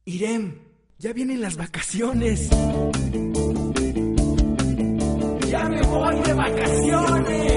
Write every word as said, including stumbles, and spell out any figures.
Irem, ya vienen las vacaciones. ¡Ya me voy de vacaciones!